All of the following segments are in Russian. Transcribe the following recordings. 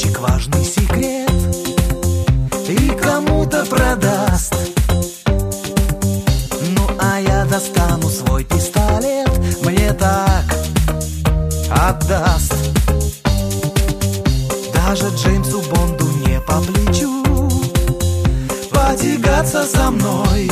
разведчик важный секрет и кому-то продаст. Ну а я достану свой пистолет, мне так отдаст. Даже Джеймсу Бонду не по плечу потягаться со мной.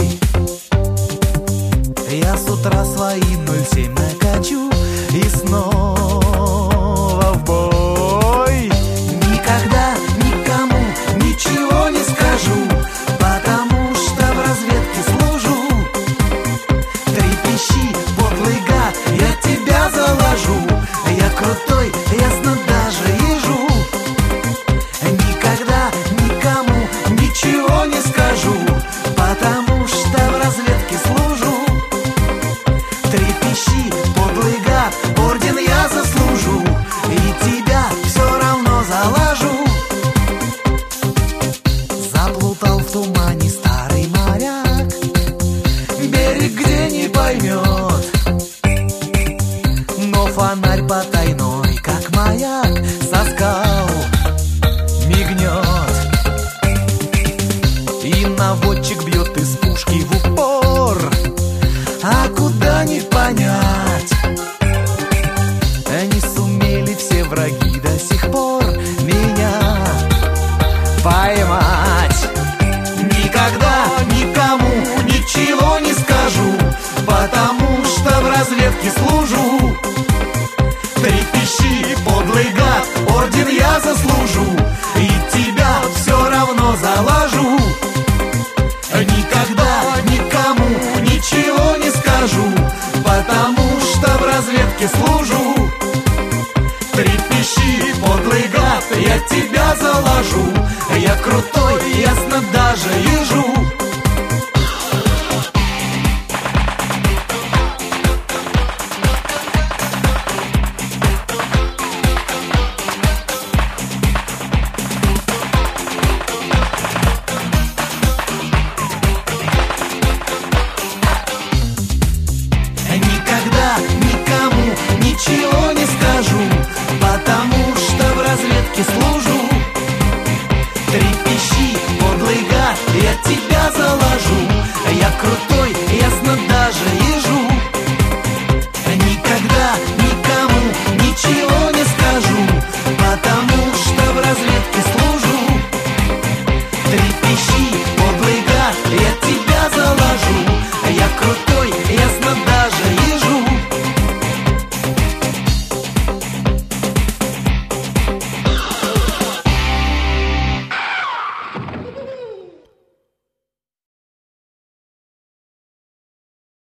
Я с утра свои 07 накачу и снова в бой. Никогда никому ничего не скажу, потому что в разведке служу. Трепещи, подлый гад, я тебя заложу. Я крутой, ясно даже ежу. Никогда никому ничего не скажу, потому что в разведке служу. Трепещи, подлый гад, орден я заслужу, и тебя все равно заложу. Заплутал в тумане старый моряк, берег где не поймет, но фонарь потайной, как маяк, со скал мигнет. И наводчик бьет из пушки в упор, а куда не понять. Не сумели все враги до сих пор меня поймать. Никогда никому ничего не скажу, потому что в разведке служу. Трепещи, подлый гад, орден я заслужу, и тебя все равно заложу. Никогда никому ничего не скажу, потому что в разведке служу. Трепещи, подлый гад, я тебя заложу. Я крутой, ясно даже ежу. Никогда никому ничего не скажу, потому что в разведке служу. Трепещи, подлый гад, я тебя заложу. Я крутой, ясно даже ежу. Никогда никому ничего не скажу, потому что в разведке служу. Трепещи, подлый гад, я тебя заложу.